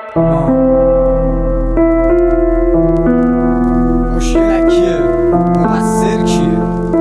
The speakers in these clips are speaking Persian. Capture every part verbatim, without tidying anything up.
مشکل کیه؟ مقصر کیه؟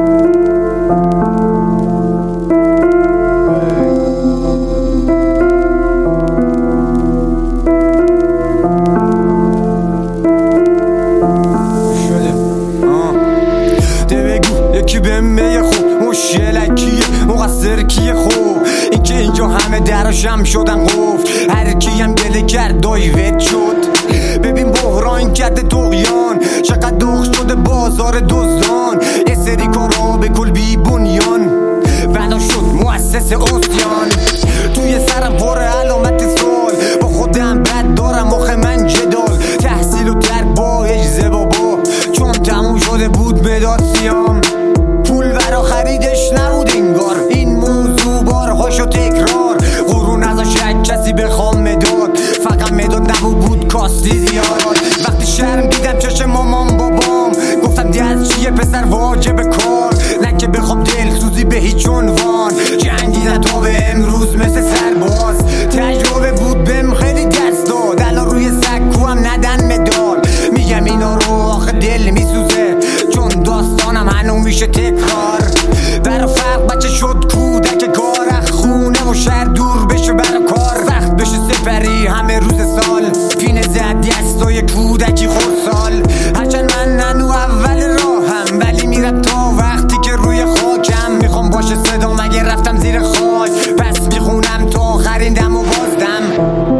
یکی بهم بگه خوب مشکل کیه؟ مقصر کیه؟ خوب این که اینجا همه دراشم شدن قفل، هر کی هم گله کرد دایوت شد. ببین بحران کرده طغیان، چقدر دخ شده بازار دزدان. یه سری کارا به کل بی بنیان، بنا شد مؤسس اسیان. توی سرم پر علامت سوال، با خودم بد دارم آخه من جدال. تحصیل و ترک با اجزه بابا، چون تموم شده بود مداد سیام. پول برا خریدش نبود انگار، این موضوع بارهاشو تکرار. قرون ازش یک کسی بخوام مداد، فقط مداد نبود بود کاستی زیاد. وقتی شرم دیدم چشم مامان بابام، گفتم دست چیه پسر واجب کار. نه که بخوام دل سوزی به هیچ عنوان، جنگیدن تا به امروز مثل سرباز. تجربه بود بهم خیلی دست داد، الان روی سکو هم ندن مدال. میگم اینا رو آخه دل میسوزه، چون داستانم هنو میشه تکرار. برا فرق بچه شد کودک کار، خونه و شهر دور بشه برا کار. سخت بشه سپری همه روز سال، پینه زد دستای کودکی خورسال. هرچند من ننو اول راهم، ولی میرم تا وقتی که روی خاکم. میخوام باشه صدا مگه رفتم زیر خاک، پس میخونم تا آخرین دم و بازدم.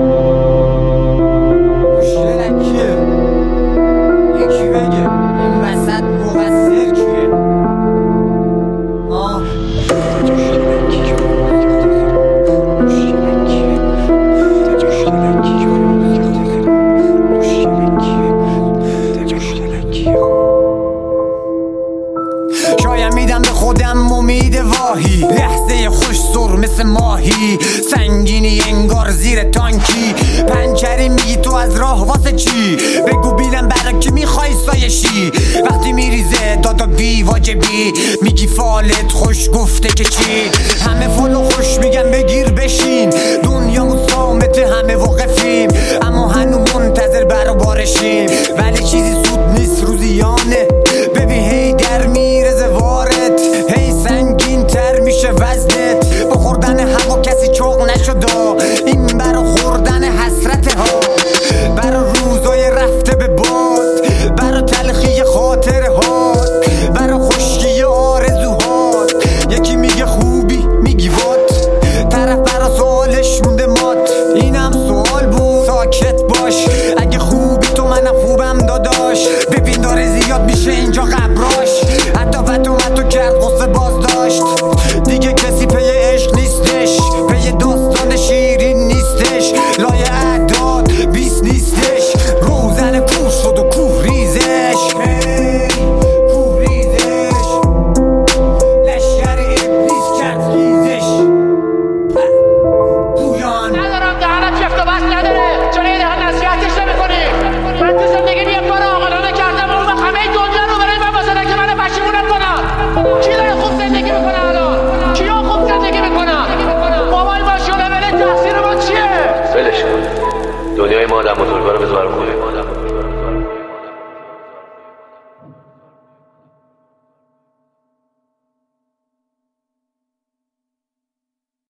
مشکل کیه؟ یکی بگه این وسط مقصر کیه؟ آه شاید میدم به خودم امید واهی، لحظه خوش سر مثل ماهی. سنگینی انگار زیر تانکی، پنچری میگی تو از راه واسه چی؟ بگو بینم برا کی میخوای سایشی؟ وقتی میریزه دادا بی واجبی، میگی فالت خوش گفته که چی؟ همه فالو خوش میگن بگیر بشین، دنیا مسامت همه واقفیم. اما هنو منتظر برا بارشیم، ولی چیزی سود نیست روزیانه. ببین هی در میرزه وارد، هی سنگین تر میشه وزنت. با خوردن هوا کسی چوق نشده، این برا خوردن حسرت ها. برا روزای رفته به باد، برا تلخی خاطره هات، برا خشکی آرزوهات. یکی میگه خوبی میگی وات، طرف برا سوالش مونده مات. اینم سوال بود ساکت باش، اگه خوبی تو منم خوبم داداش. ببین داره زیاد میشه اینجا قبراش، حتی فتو متو کرد قصه باز داشت. دیگه کسی پی عشق نیستش، پی داستان شیرین نیستش. لای اعداد بیست نیستش، روزن کوه شد و کوه ریزش. کوه ریزش لشکر ابلیس کرد ریزش. پویان ندارم دهنت چفت و بست نداره، چرا یه دهن نصیحتش نمی کنی؟ من تو زندگی یه کار عاقلانه کردم، اون وقت همه دنیا رو برای من واسه که من پشیمونت کنم. کی داره خوب زندگی میکنه الان؟ کیا خوب زندگی میکنن؟ موبایل باشه و لول تحصیل ما چیه؟ ولش کن، دنیای ما آدم بزرگوار رو بذار خونه.